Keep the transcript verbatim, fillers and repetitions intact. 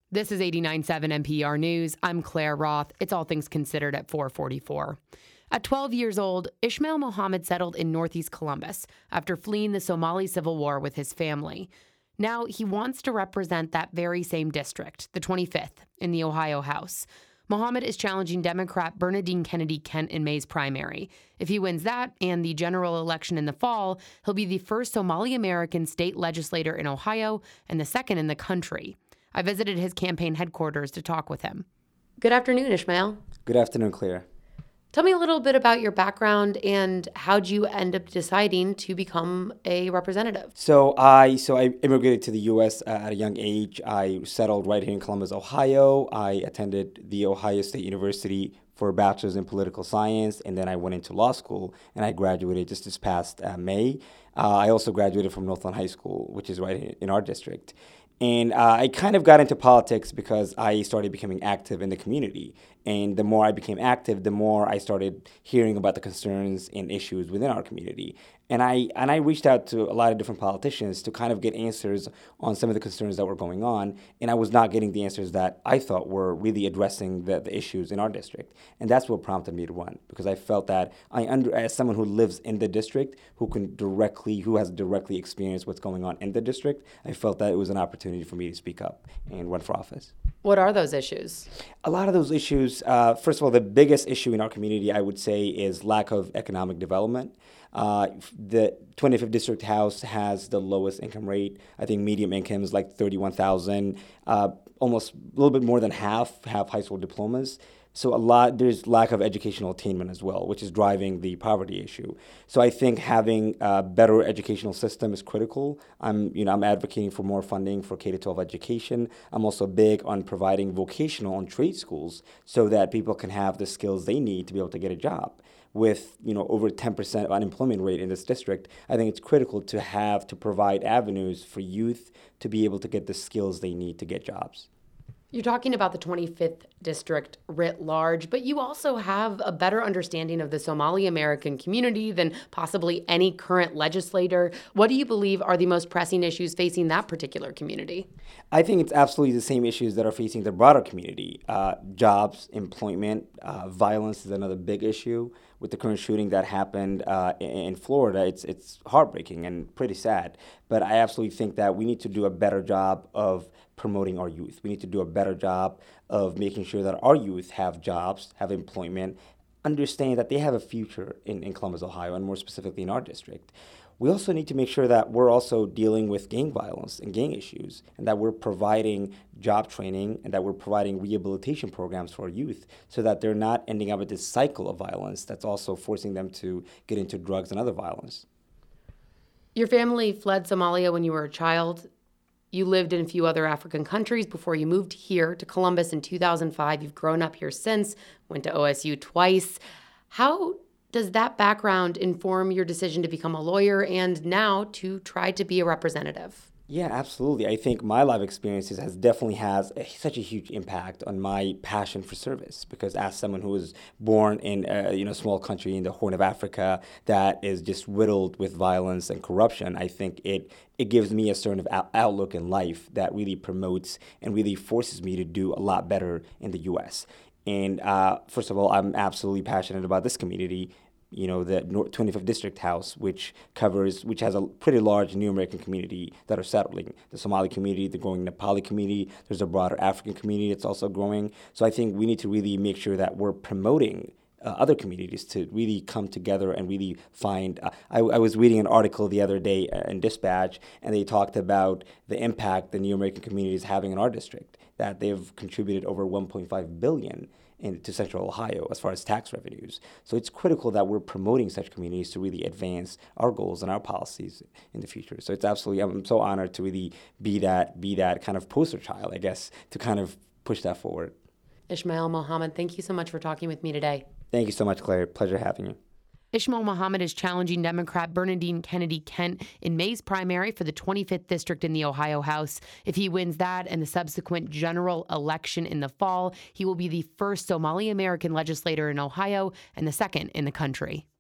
This is eighty-nine point seven N P R News. I'm Claire Roth. It's All Things Considered at four forty-four. At twelve years old, Ishmael Mohammed settled in Northeast Columbus after fleeing the Somali Civil War with his family. Now he wants to represent that very same district, the twenty-fifth, in the Ohio House. Mohammed is challenging Democrat Bernardine Kennedy Kent in May's primary. If he wins that and the general election in the fall, he'll be the first Somali-American state legislator in Ohio and the second in the country. I visited his campaign headquarters to talk with him. Good afternoon, Ishmael. Good afternoon, Claire. Tell me a little bit about your background and how'd you end up deciding to become a representative? So I so I immigrated to the U S uh, at a young age. I settled right here in Columbus, Ohio. I attended the Ohio State University for a bachelor's in political science, and then I went into law school, and I graduated just this past uh, May. Uh, I also graduated from Northland High School, which is right in our district. And uh, I kind of got into politics because I started becoming active in the community. And the more I became active, the more I started hearing about the concerns and issues within our community. And I and I reached out to a lot of different politicians to kind of get answers on some of the concerns that were going on. And I was not getting the answers that I thought were really addressing the, the issues in our district. And that's what prompted me to run, because I felt that I, under as someone who lives in the district, who can directly, who has directly experienced what's going on in the district, I felt that it was an opportunity for me to speak up and run for office. What are those issues? A lot of those issues, uh, first of all, the biggest issue in our community, I would say, is lack of economic development. Uh, the twenty-fifth District House has the lowest income rate. I think median income is like thirty-one thousand dollars. Uh, almost a little bit more than half have high school diplomas. So a lot, there's lack of educational attainment as well, which is driving the poverty issue. So I think having a better educational system is critical. I'm, you know, I'm advocating for more funding for K through twelve education. I'm also big on providing vocational and trade schools so that people can have the skills they need to be able to get a job. With, you know, over ten percent unemployment rate in this district, I think it's critical to have to provide avenues for youth to be able to get the skills they need to get jobs. You're talking about the twenty-fifth district writ large, but you also have a better understanding of the Somali American community than possibly any current legislator. What do you believe are the most pressing issues facing that particular community? I think it's absolutely the same issues that are facing the broader community. Uh, jobs, employment, uh, violence is another big issue. With the current shooting that happened uh, in Florida, it's it's heartbreaking and pretty sad. But I absolutely think that we need to do a better job of promoting our youth. We need to do a better job of making sure that our youth have jobs, have employment, understand that they have a future in, in Columbus, Ohio, and more specifically in our district. We also need to make sure that we're also dealing with gang violence and gang issues, and that we're providing job training and that we're providing rehabilitation programs for our youth so that they're not ending up with this cycle of violence that's also forcing them to get into drugs and other violence. Your family fled Somalia when you were a child. You lived in a few other African countries before you moved here to Columbus in two thousand five. You've grown up here since, went to O S U twice. How does that background inform your decision to become a lawyer and now to try to be a representative? Yeah, absolutely. I think my life experiences has definitely has a, such a huge impact on my passion for service. Because as someone who was born in a you know small country in the Horn of Africa that is just riddled with violence and corruption, I think it it gives me a certain out- outlook in life that really promotes and really forces me to do a lot better in the U S. And uh, first of all, I'm absolutely passionate about this community. You know, the twenty-fifth District House, which covers, which has a pretty large New American community that are settling. The Somali community, the growing Nepali community, there's a broader African community that's also growing. So I think we need to really make sure that we're promoting uh, other communities to really come together and really find. Uh, I, I was reading an article the other day in Dispatch, and they talked about the impact the New American community is having in our district, that they've contributed over one point five billion dollars into Central Ohio as far as tax revenues. So it's critical that we're promoting such communities to really advance our goals and our policies in the future. So it's absolutely, I'm so honored to really be that, be that kind of poster child, I guess, to kind of push that forward. Ishmael Mohammed, thank you so much for talking with me today. Thank you so much, Claire. Pleasure having you. Ishmael Mohammed is challenging Democrat Bernardine Kennedy Kent in May's primary for the twenty-fifth district in the Ohio House. If he wins that and the subsequent general election in the fall, he will be the first Somali American legislator in Ohio and the second in the country.